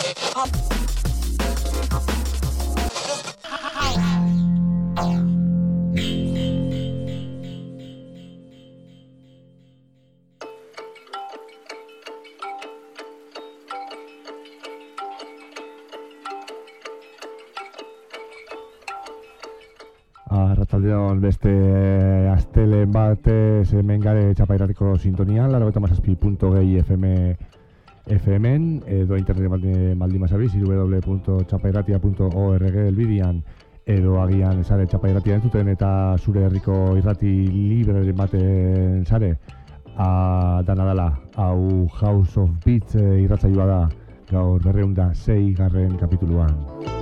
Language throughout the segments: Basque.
Arratsaldeon beste astelen batez hemen gare Txapairratiko sintonian 97.2 FM-en edo internet baldin bazabiz www.txapairratia.org elbidian edo agian sare Txapairratia entzuten eta zure herriko irrati libre baten sare dana dela hau House of Beats irratsaioa da gaur 206. kapituluan.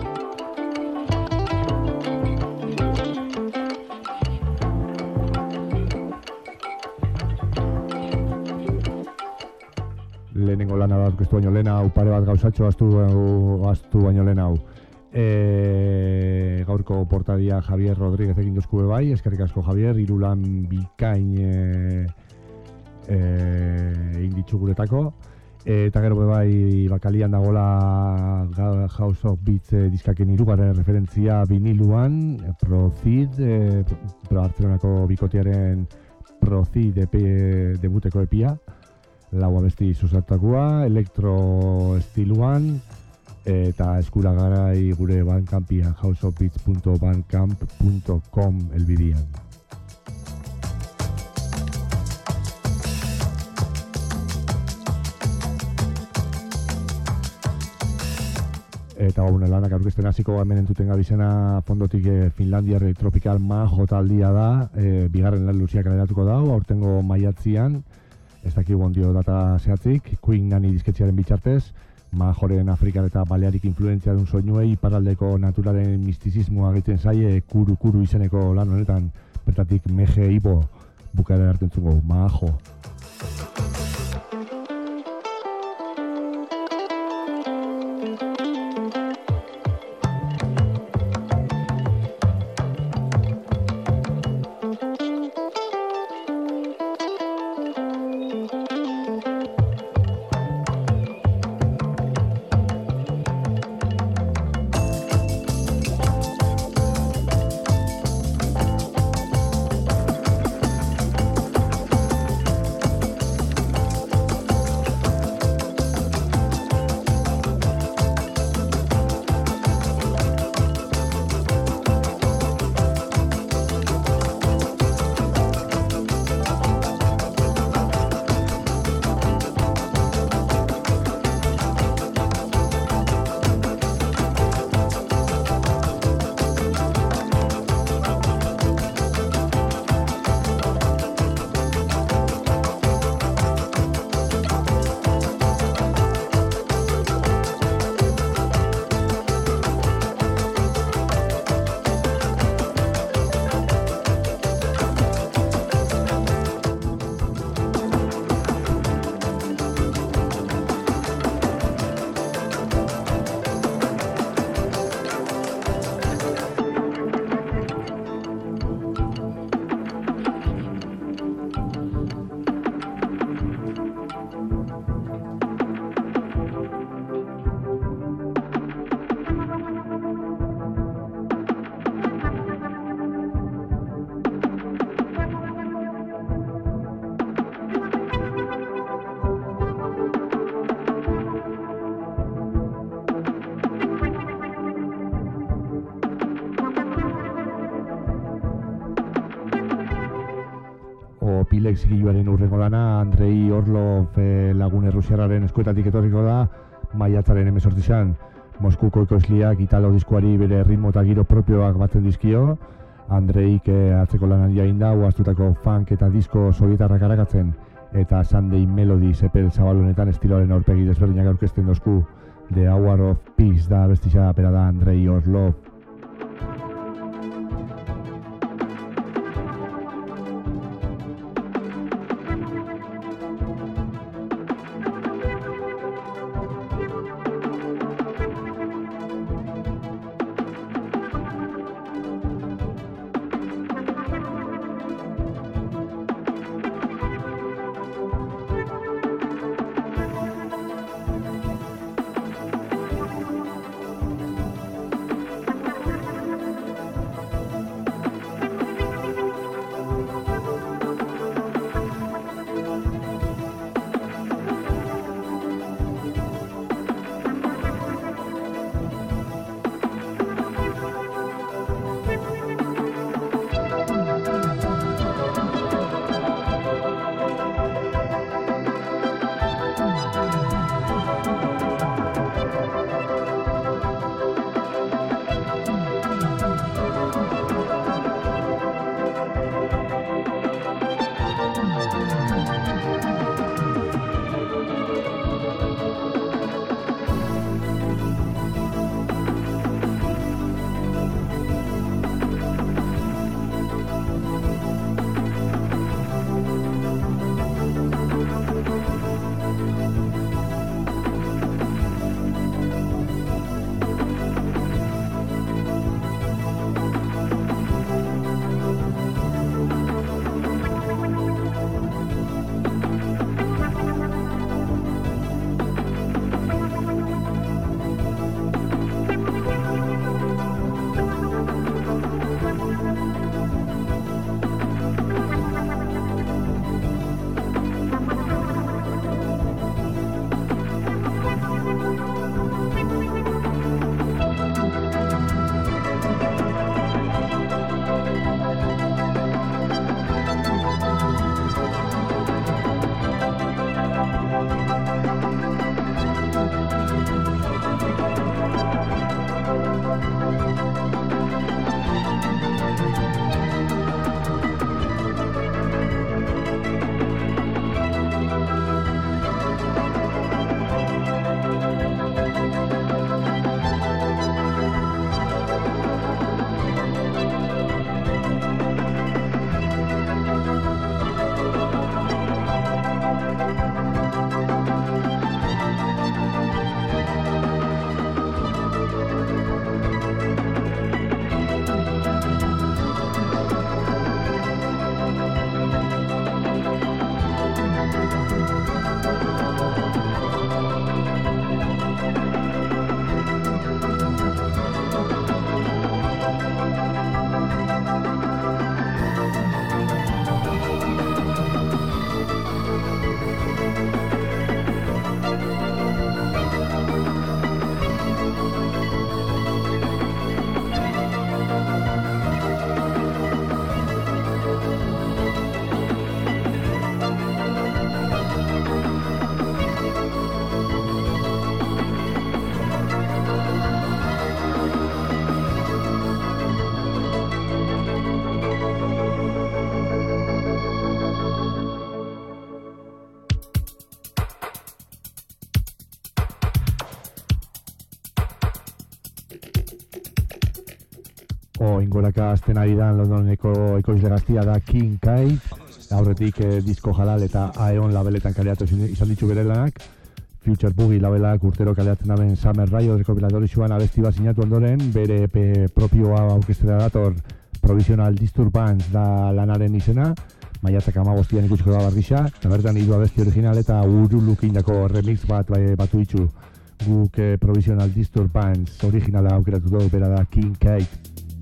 Lehenengo lana da aurkeztu baino lehen hau pare bat gauzatxo astu baino lehen hau. Gaurko portadia Javier Rodríguez egin duzku bai, eskerrik asko Javier, 3 lan bikain egin ditzu guretako. Eta gero bai bakalian dagoela House of Beats diskaken 3. referentzia viniluan, Proceed, Barcelonako bikotearen Proceed debuteko epia. Lau abesti zuzartakoa, elektro estiluan eta eskuragai gure Bandcampian houseofbeats.bandcamp.com elbidian. Eta lanak aurkezten hasiko hemen entzuten gabizena fondotik Finlandiar Tropical Majo taldia da, bigarren lan luziak kaleratuko dau, aurtengo maiatzian. Ez dakigu ondio data zehatzik, Queen Nani disketxearen bitxartez, Majoren Afrikar eta Balearik influentzia dun soinuei iparraldeko naturaren mistizismoa egiten zaie kuru izeneko lan honetan, bertatik Meje Ibo bukaera hartzen zungo, Majo. Pilex zigiluaren urrengo lana, Andrei Orlov lagun errusiarraren eskuetatik etorriko da, maiatzaren 18an, Moskuko ekoizliak Italo diskoari bere ritmo eta giro propioak batzen dizkio, Andreik atzeko lanan jainda, uaztutako funk eta disko sovietarrak arakatzen, eta Sunday Melody zepel zabalonetan estiloaren aurpegi desberdinak aurkezten dozku, The Hour of Peace da bestisa pera da Andrei Orlov. Ingoraka azten ari da Londoneko ekoizle gaztia da King Kite, aurretik disko halal eta Aeon labeletan kaleratu izan ditu bere lanak. Future Boogie labelak urtero kaleratzen daben Summer Riot rekopilatorioan abesti bat sinatu ondoren, bere EP propioa aurkeztera dator Provisional Disturbance da lanaren izena, maiatzak 15 ikusiko da barrisa, eta bertan 3 abesti original eta urulukindako remix bat batu ditu. Guk Provisional Disturbance originala aukeratu dugu, bera da King Kite.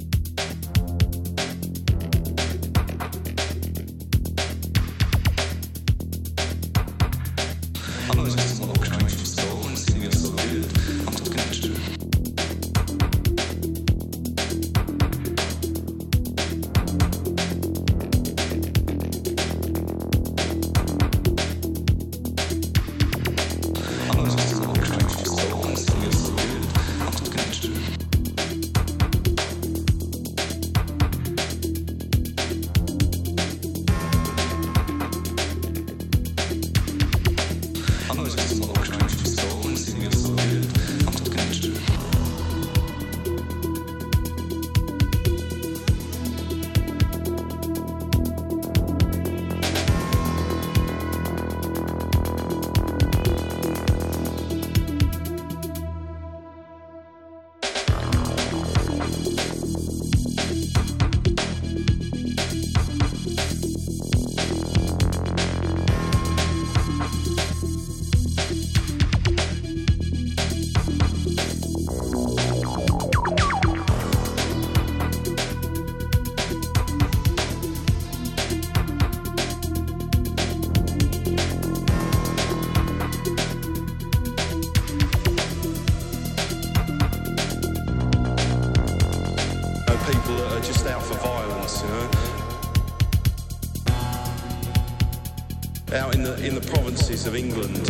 Out in the provinces of England.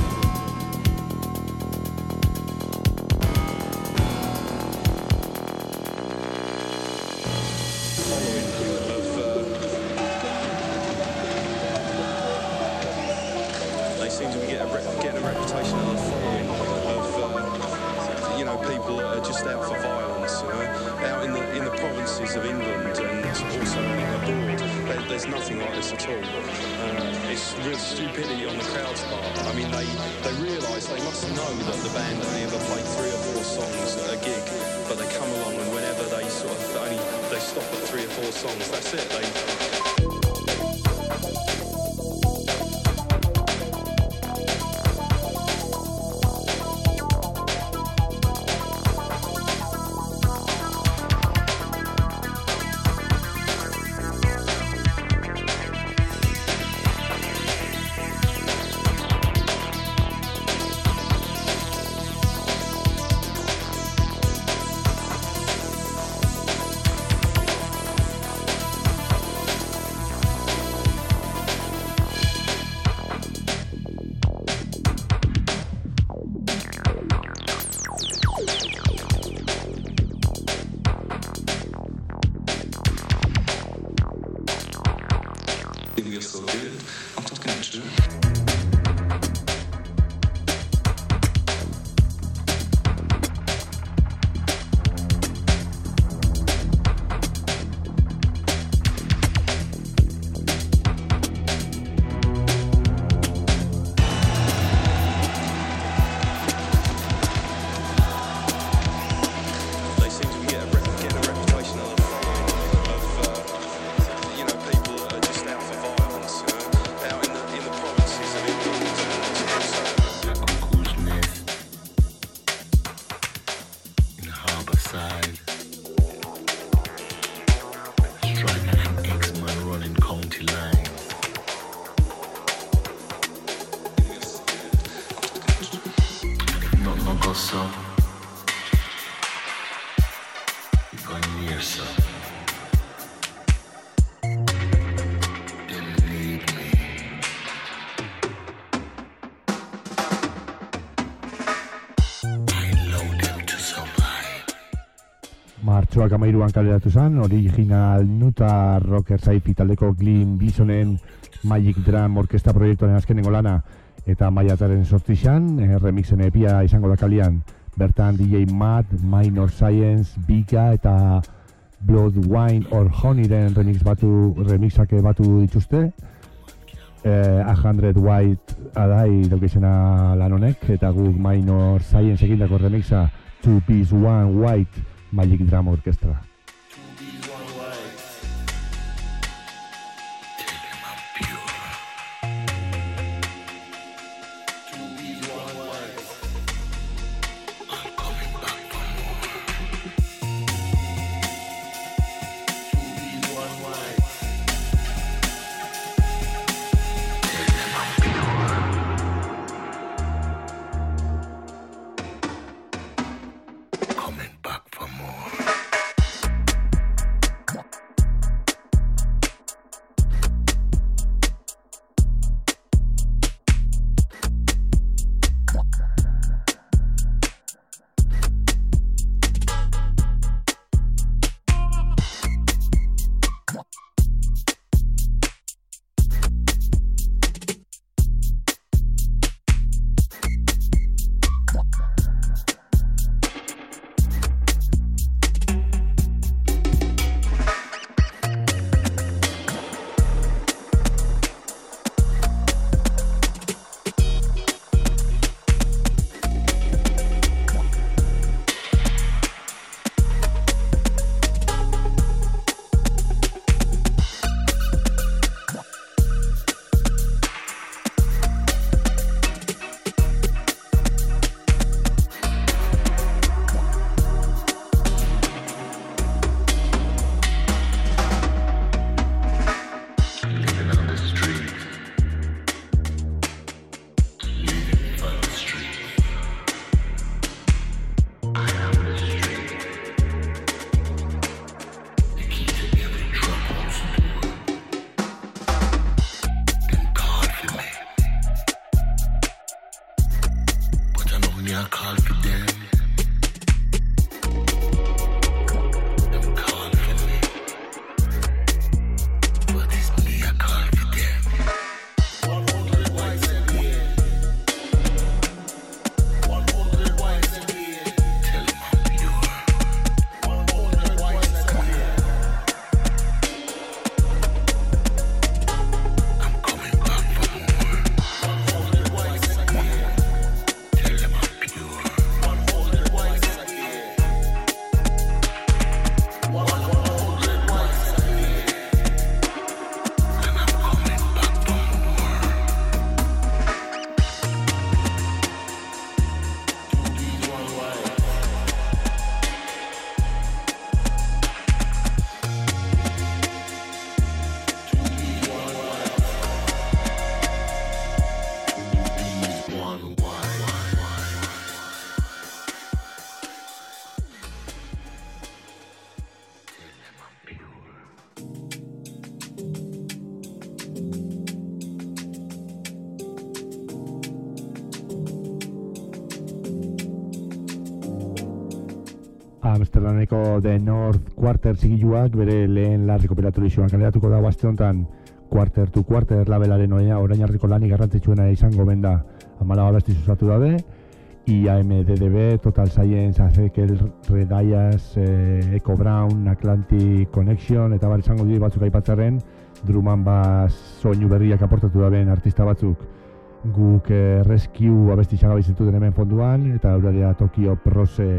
They seem to be getting a reputation of following of people that are just out for violence. Out in the provinces of England and also abroad. There's nothing like this at all. It's real stupidity on the crowd's part. I mean, they realise they must know that the band only ever played 3 or 4 songs at a gig, but they come along and whenever they sort of they stop at 3 or 4 songs, that's it. Martxoak 13an kaleratu zen, original Nuta Rocker Sci-Fi taldeko Glyn Bisonen Magic Drum orkesta proiektuaren azkenengo lana eta maiatzaren 8an remixen epia izango da kalian. Bertan DJ Matt, Minor Science, Biga eta Blood, Wine or Honeyren remixak batu dituzte. 100 White adai daukizena lan honek, eta guk Minor Science egindako remixa 2 Piece 1 White Magic Drum Orchestra. Amsterdameko The North Quarter zigiluak bere lehen lan rekopilatorizioan kaleratuko da aste honetan Quarter to Quarter labelaren orain arteko lanik garrantzitsuena izango benda 14 abesti zuzatu daude IAMDDB, Total Science, Azekel, Red Ayas, Echo Brown, Atlantic Connection eta bar izango dira batzuk aipatzaren drum and bass soinu berriak aportatu daben artista batzuk guk Rescue abesti xagabe zituten hemen fonduan eta aurrera Tokyo Prose.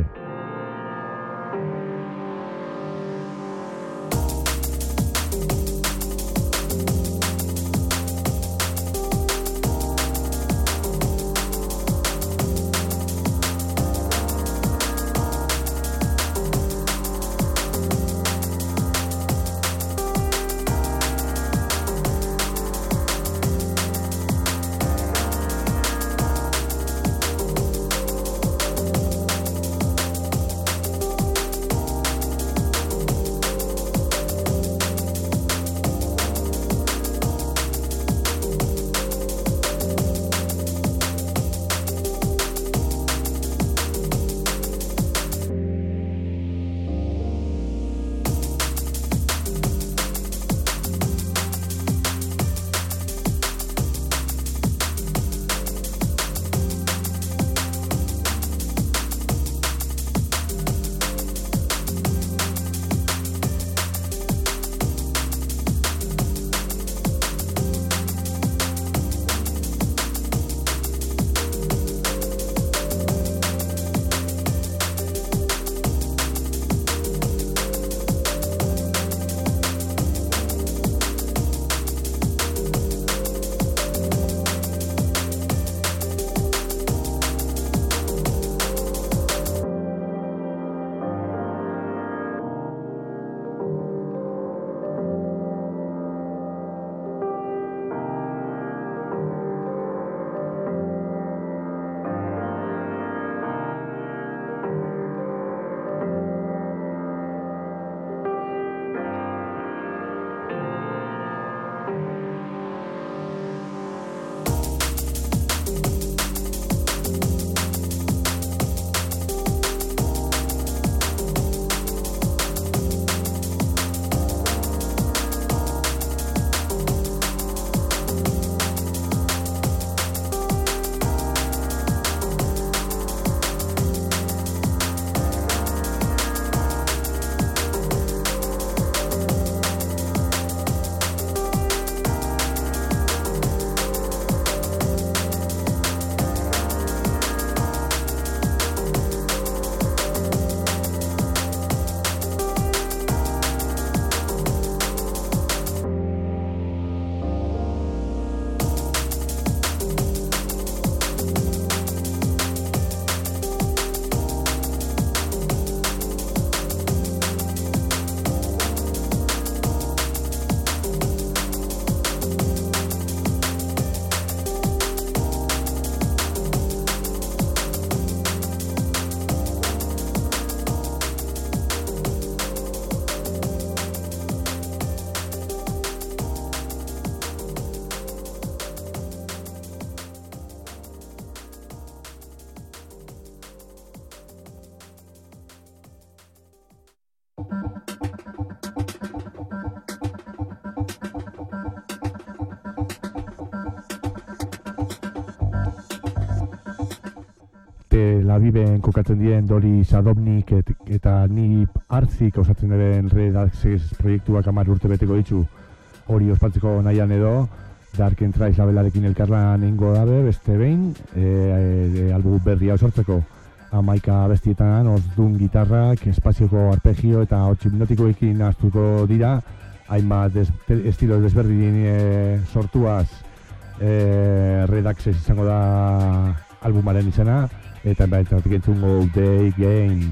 Tel Aviven kokatzen dien Dori Sadovnik eta Nip Arzik osatzen diren Red Access proiektuak 10 urte beteko ditu. Hori ospatzeko nahian edo Dark Entrance labelarekin elkarlan egingo dabe, beste behin, album berria osortzeko. 11 bestietan, ozdun gitarrak, espazioko arpegio eta 8 minutikoekin astuko dira, hainbat estilo desberdin sortuaz Red Access izango da albumaren izena, eta baitatik entzungo Day Game.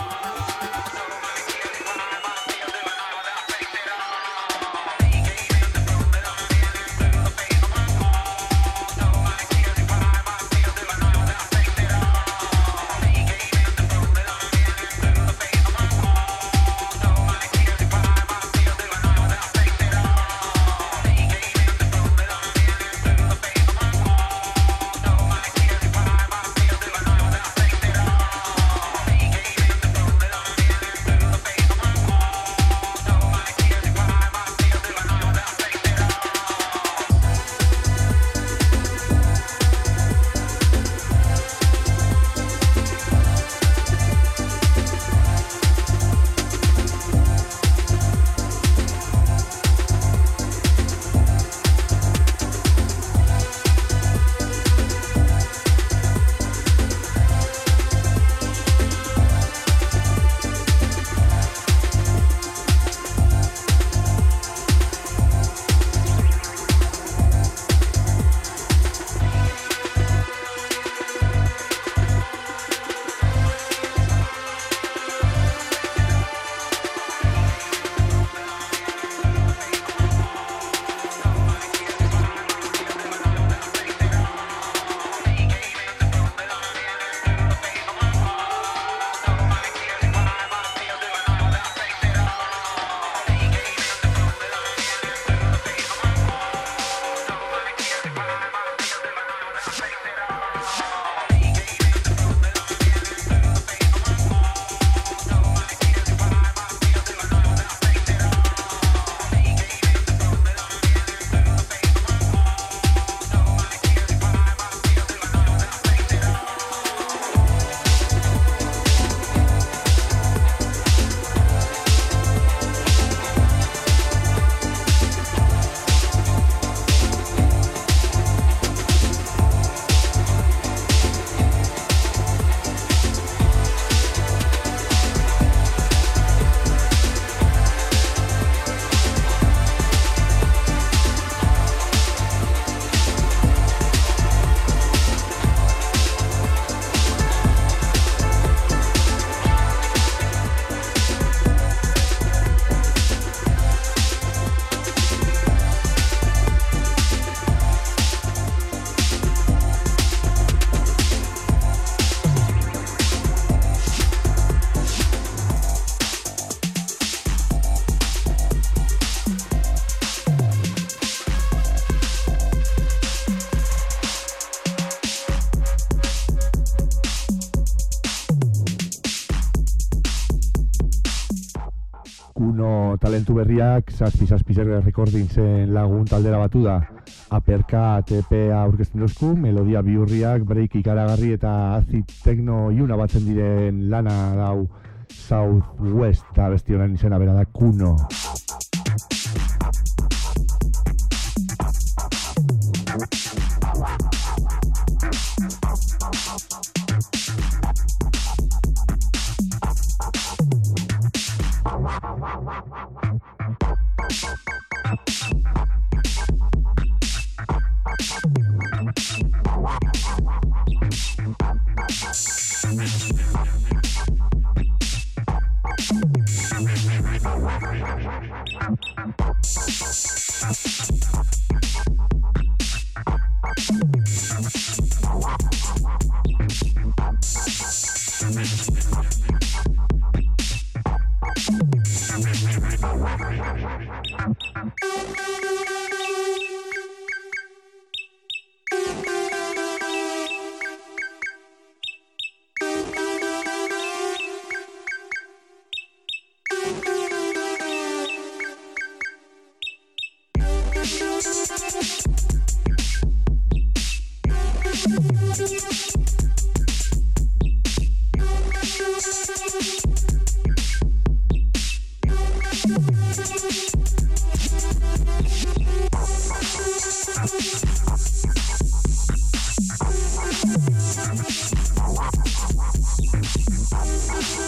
Kuno talentu berriak Zazpi Recordingsen lagun taldera batu da. Aperka TPA aurkezten duzku, melodia bihurriak, break ikaragarri eta acid techno iuna batzen diren lana dau Southwest, eta besti honen izena bera da Kuno.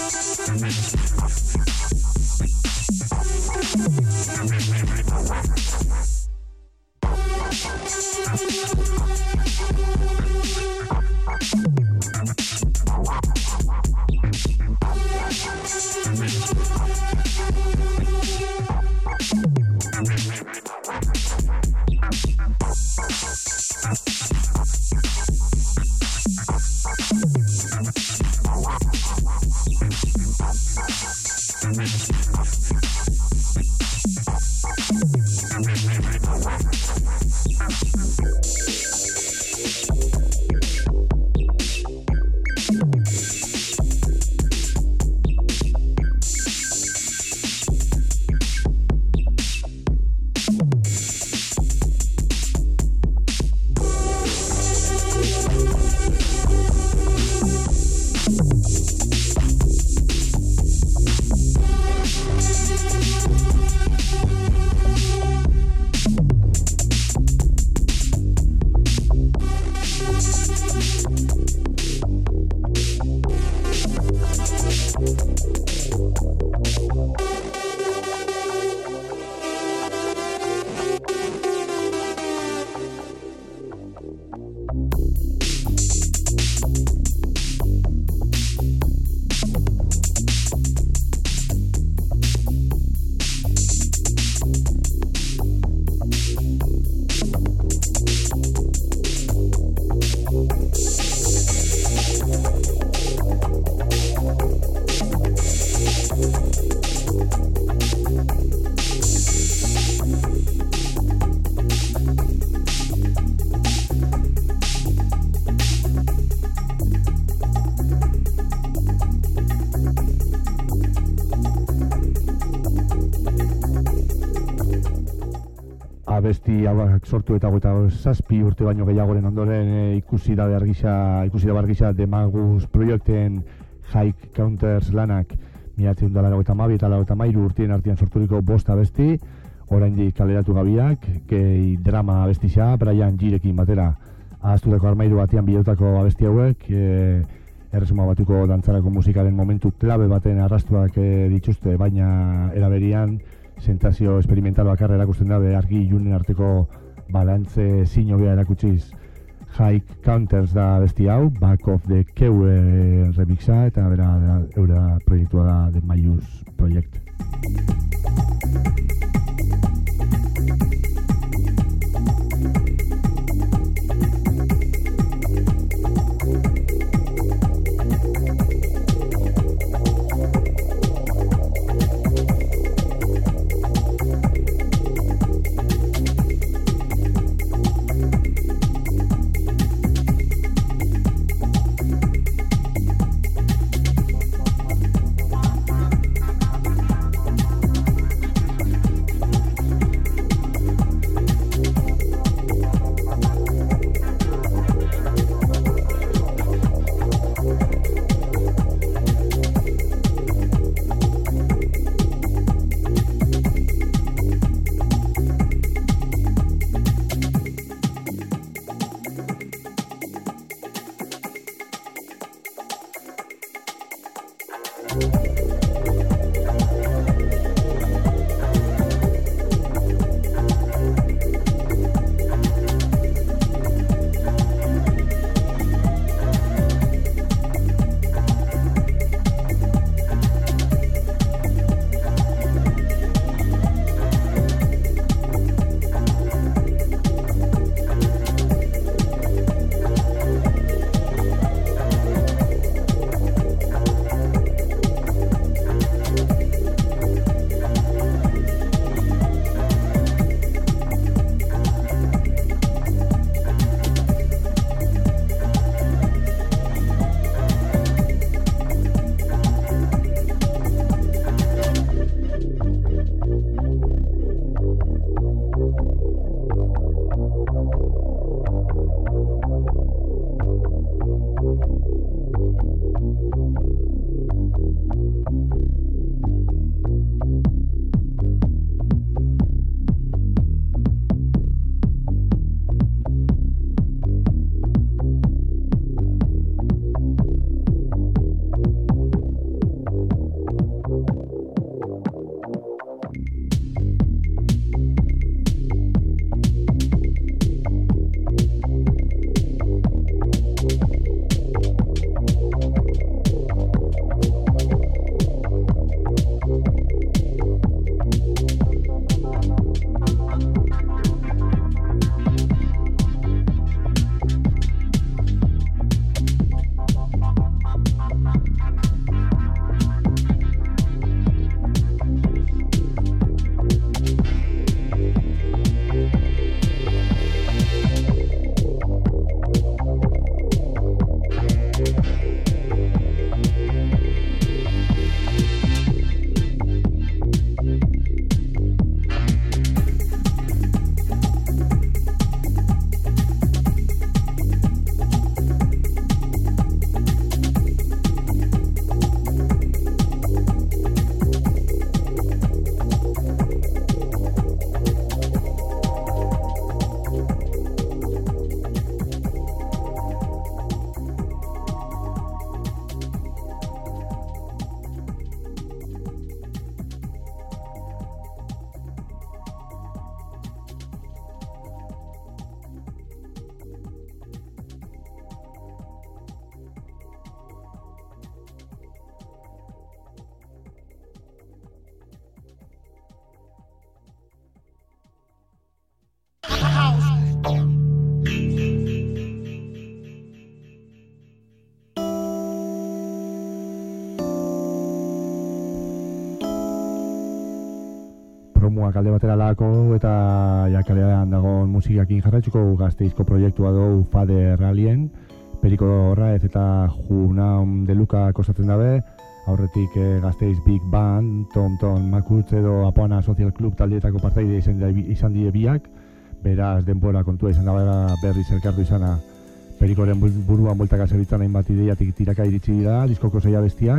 abesti hauak sortu eta 27 urte baino gehiagoren ondoren ikusi da bargisa The Magus proiekten High Counters lanak 1992 eta 1993 urtien artean sorturiko 5 abesti, oraindik kaleratu gabiak, gehi drama abestixa, Brian Girekin batera ahaztutako armairu batean bilautako abesti hauek, erresuma batuko dantzarako musikaren momentu klabe baten arrastuak dituzte, baina eraberian sentazio experimental bakarra erakusten dabe argi ilunen arteko balantze zinobea erakutsiz. High Counters da besti hau, Back of the Keue remixa, eta bera eura proiektua da The Mayus Project. eremuak alde batera lako eta jakalean dagoen musikakin jarraitzuko Gasteizko proiektua dugu Father Alien, Periko Horraez eta Junaum de Luca kostatzen dabe, aurretik Gasteiz Big Band, Tom Makutz edo Apoana Social Club taldeetako partaide izan die biak, beraz denbora kontua izan da berriz elkartu izana Perikoren buruan bueltaka zerbitzan hainbat ideiatik tiraka iritsi dira, diskoko 6 abestiak,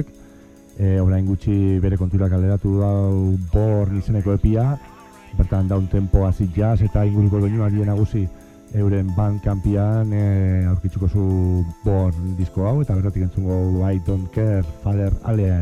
orain gutxi bere kontura kaleratu dau Born izeneko epia, bertan daun tempo acid jazz eta inguruko doinuari nagusi euren Bandcampian aurkitzuko zu Born disko hau eta bertatik entzungo I Don't Care, Father Alien.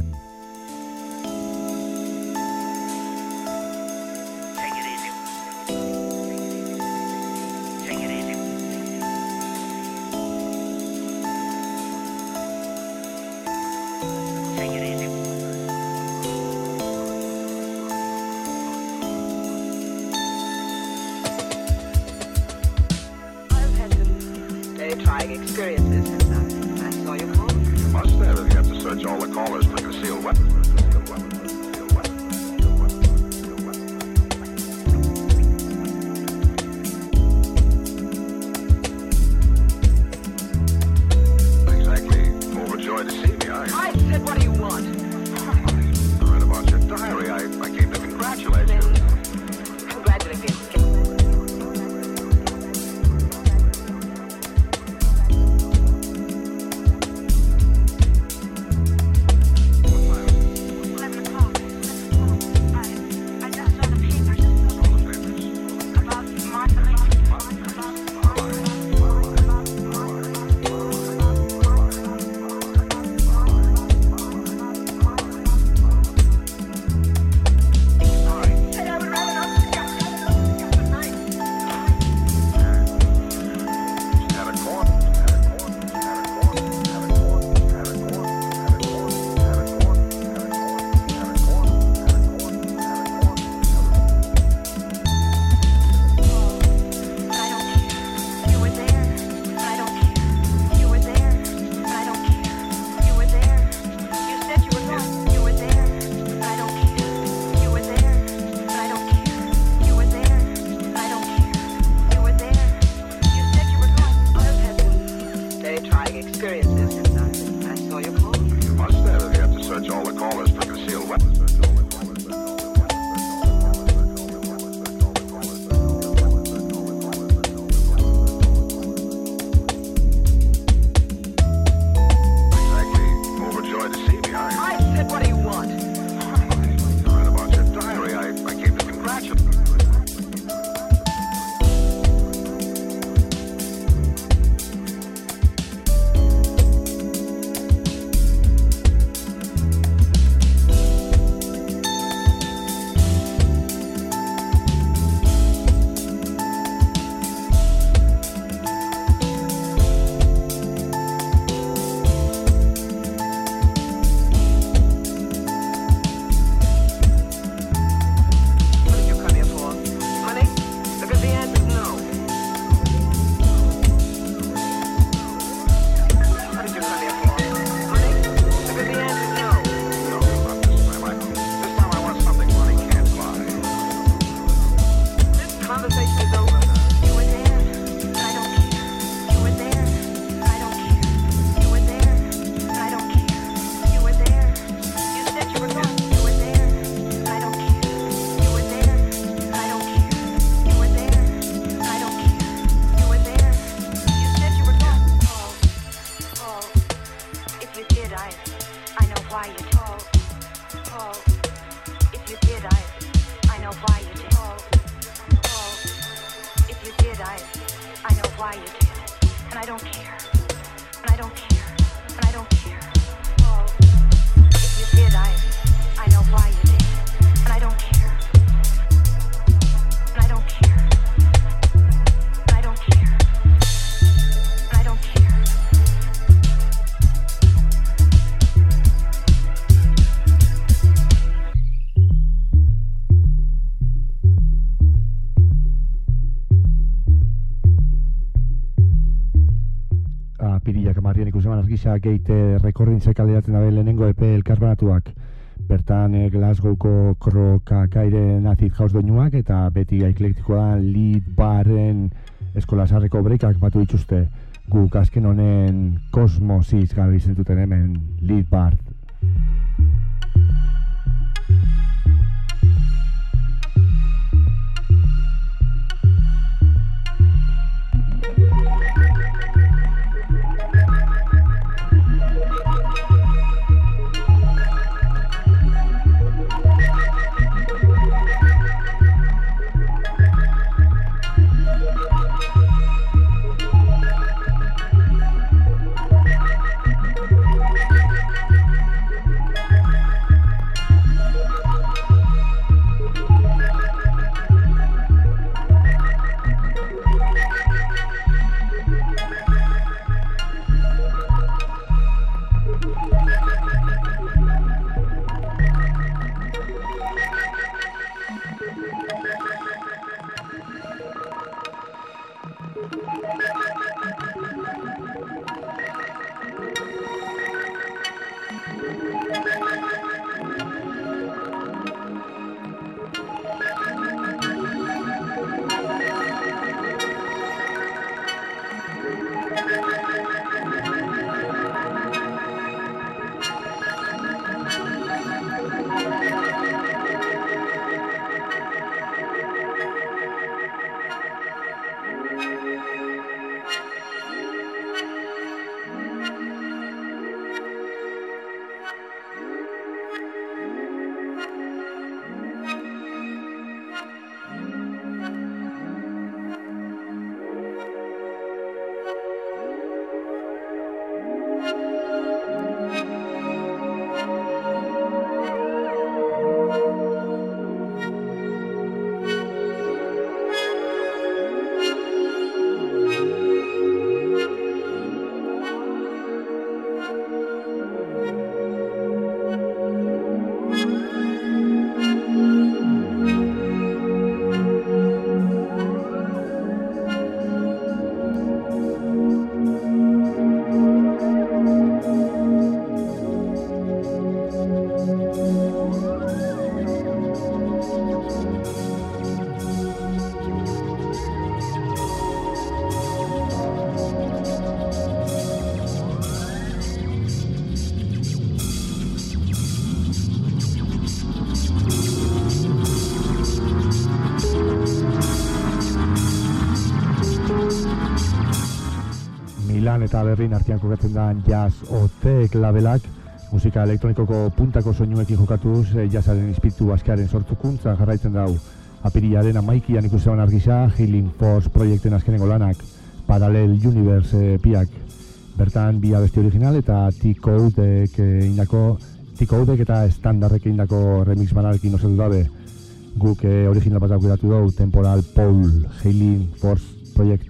Argisa Gate rekordintzek alderatzen dabe lehenengo EP elkarbanatuak Bertan Glasgowko Krokakairen acid house doinuak eta beti eklektikoa Lead Barren eskolasarreko breakak batu dituzte. Guk azken honen Kosmosiz gabe izentuten hemen Lead Bar. Eta Berlin artean kokatzen da Jazz Otek labelak, musika elektronikoko puntako soinuekin jokatuz, jazzaren espiritu askearen sortzukuntza jarraitzen dau. Apirilaren 11an ikusean argisa, Healing Force proiekten azkenengo lanak, Parallel Universe piak. Bertan bi abesti original eta T-Codek eta Standardek indako remix banarekin osatu dabe. Guk original bat aukeratu dugu, Temporal Pole, Healing Force proiekt.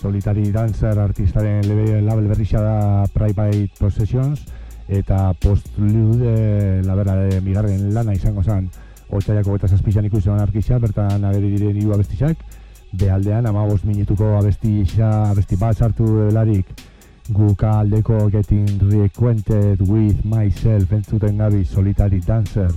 Solitary Dancer artistaren label berrixa da Private Possessions, eta Postlude bigarren lana izango zen Otsaiako 27an ikusten arkixa, bertan ageri diren 3 abestiak, behaldean 15 minutuko abesti bat sartu delarik guka aldeko Getting Reacquainted with Myself entzuten gabi Solitary Dancer.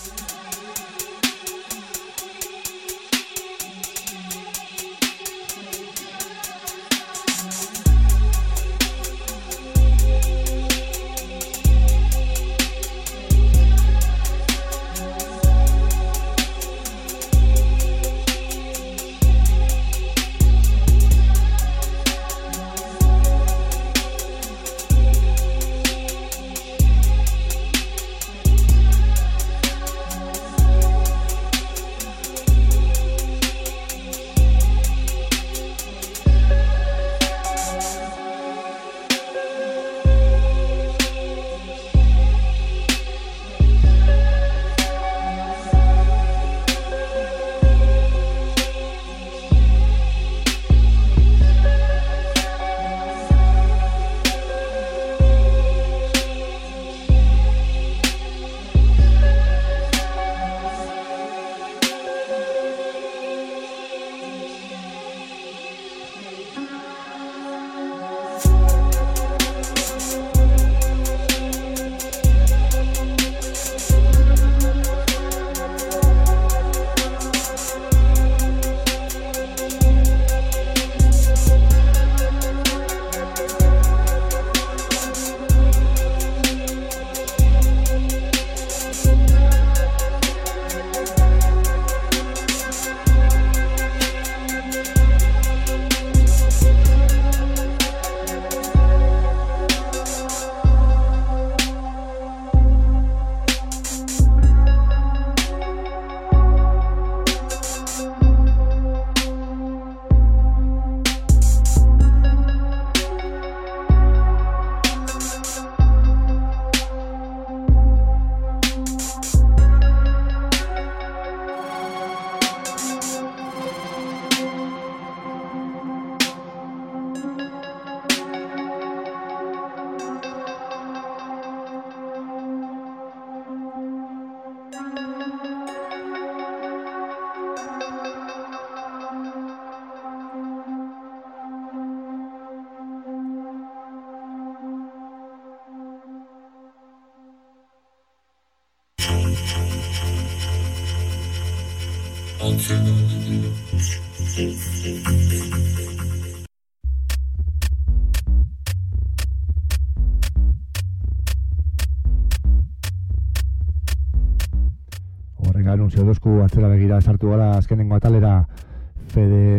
Horrega anunzio dozku atzera begira sartu gara azkenengo atalera Fede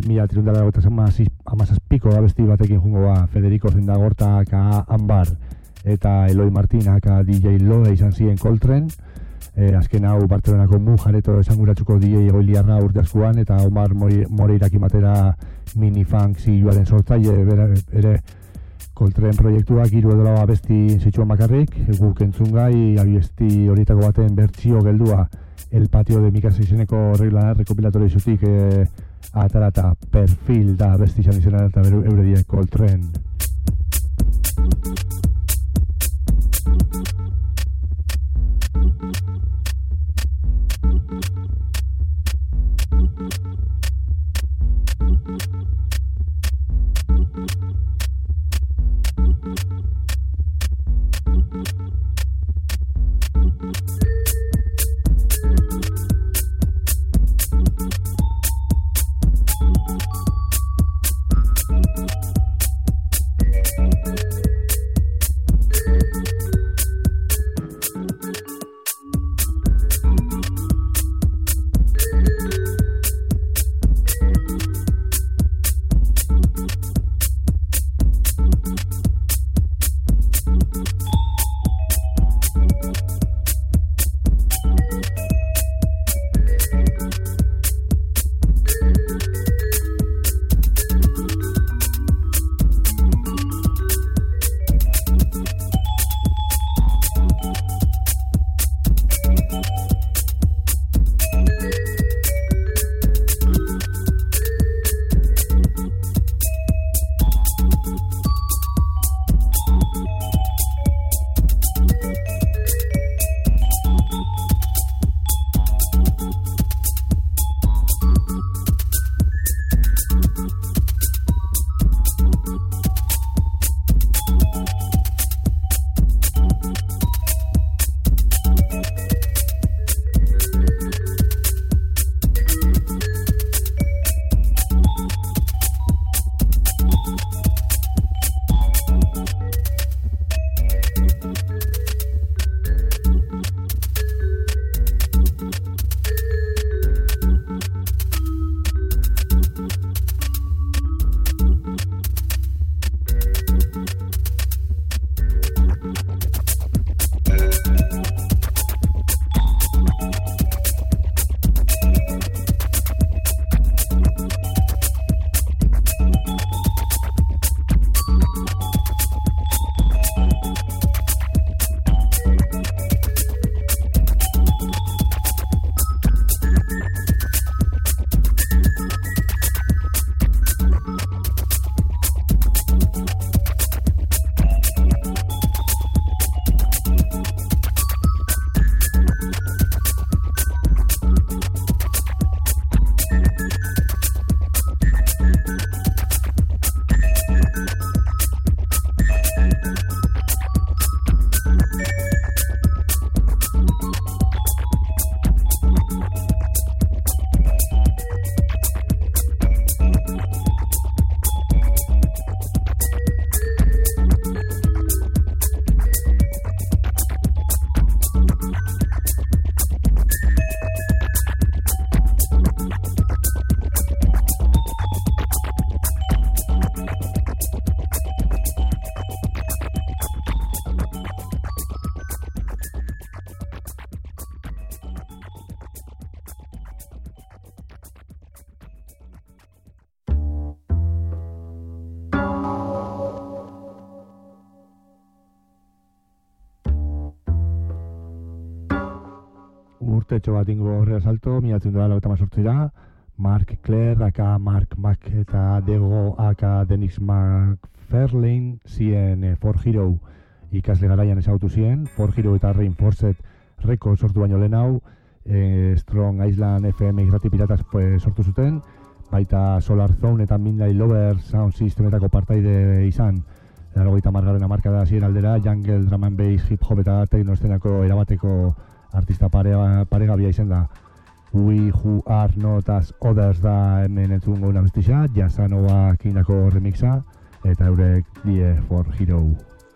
1317 abesti batekin jungo ba Federico Zindagorta aka Ambar eta Eloi Martina aka DJ Loe izan ziren Coltrane. Azken hau Bartzelonako Mujareto esanguratsuko DJ egoiliarra urte askuan eta Omar Moreirakin batera Minifunk zioaren sortzaile ere Coltrane proiektuak 3 edo 4 abesti zituen bakarrik, guk entzungai abesti horietako baten bertsio geldua El Patio de Mikas izeneko regla rekopilatorio izutik atarata Perfil da abesti izan izena eta euredia Coltrane. urtetxo bat ingo horrela salto, 1988 Mark Clare, aka Mark Mac eta Dego, aka Dennis McFarlane zien For Hero ikasle garaian ezagutu ziren. For Hero eta Reinforced Records sortu baino lehen hau, Strong Island FM irrati piratas sortu zuten, baita Solar Zone eta Midnight Lover Sound Systemetako partaide izan. 80garren hamarkada hasiera aldera, jungle, drum and bass, hip hop eta techno estenako erabateko artista paregabea izan da. We Who Are Not As Others da hemen entzungo una bestixa, Jasanoa kindako remixa, eta eurek die For Hero.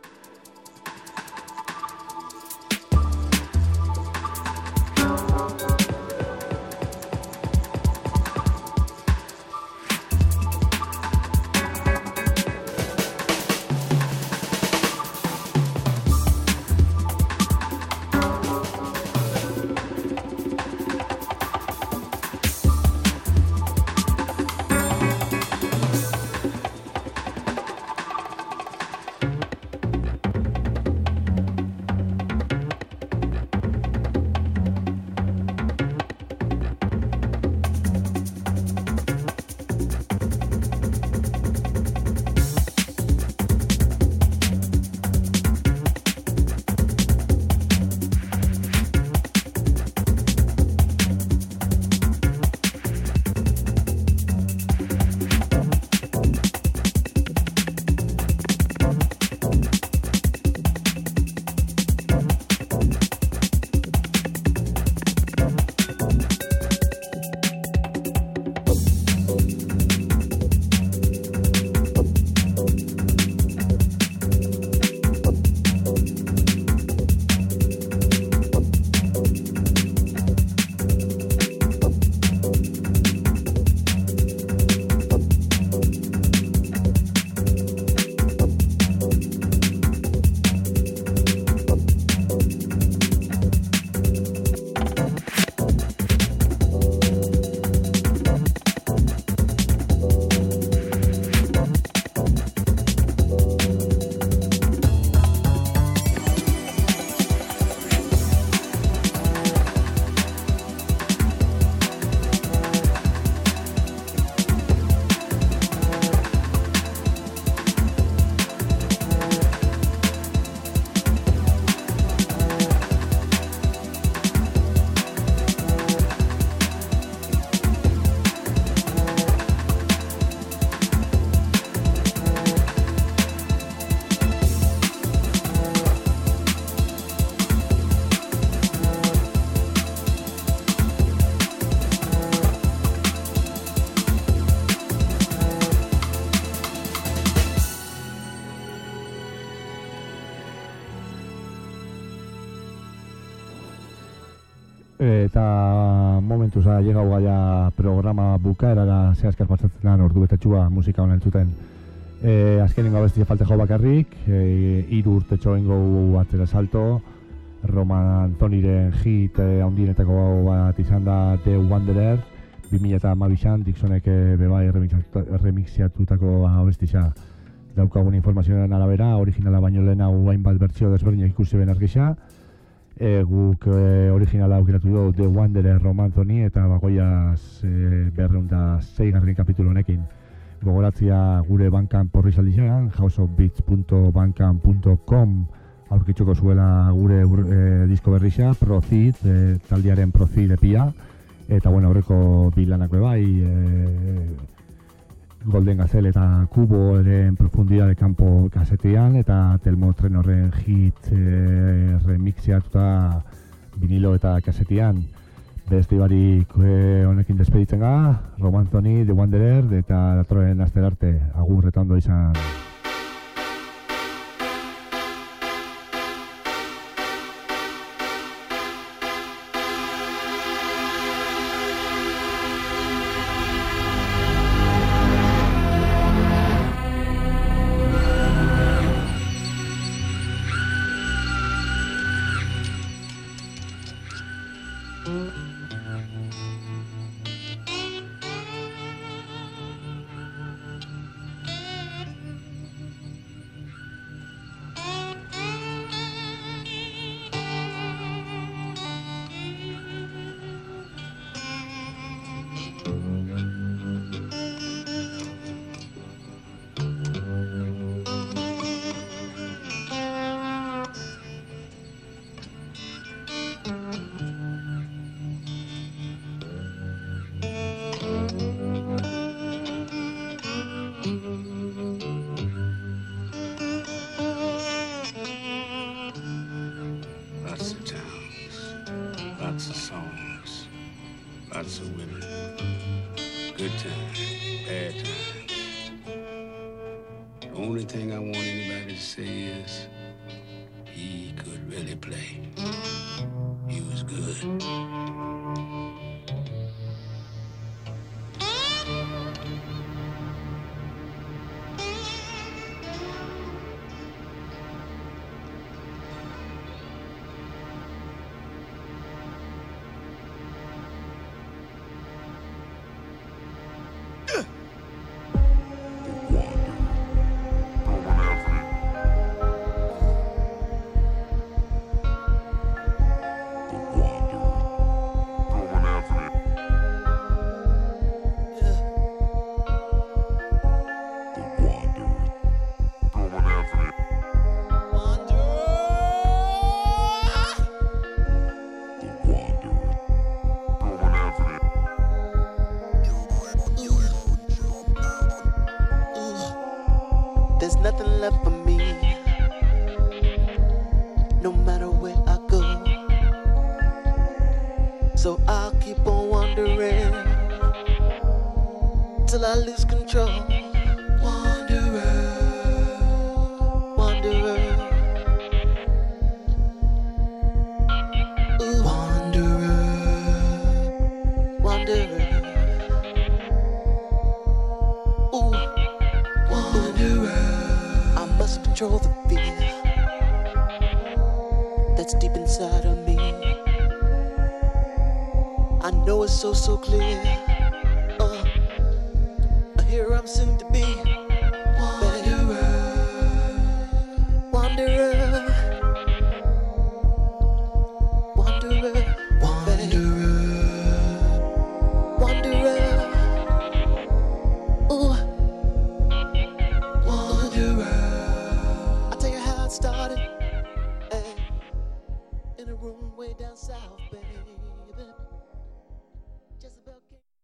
Eta momentuz llegau gaia programa bukaerara zehazkar pasatzen da ordu betetxua musika honen entzuten. Azkenengo abestia falte jo bakarrik, 3 urtetxo ingo atzera salto, Roman Anthonyren hit handienetako bat izan da The Wanderer, 2012an Dixonek bebai remixiatutako abestia. Daukagun informazioaren arabera, originala baino lehenago hainbat bertsio desberdinak ikusi ben argisa. Guk originala aukeratu dugu The Wanderer Roman Anthony eta bagoiaz 206. kapitulu honekin. Gogoratzia gure bankan porrizaldizean, houseofbeats.bandcamp.com aurkitzuko zuela gure disko berrixa, Proceed, taldiaren Proceed epia, eta bueno, aurreko bilanako bai, Golden Gazelle eta Kubo eren Profundidade Campo kasetian, eta Telmo Tren horren hit remixiatuta vinilo eta kasetian. Beste barik honekin despeditzen ga, Roman Anthony, The Wanderer, eta datorren aster arte, agur eta ondo izan. Good times, bad times. The only thing I want anybody to say is he could really play. He was good. There's nothing left for me, no matter where I go. So I'll keep on wandering till I lose control. Wanderer, wanderer, ooh, wanderer, wanderer, ooh, wanderer. I must control the fear that's deep inside of me. I know it's so clear.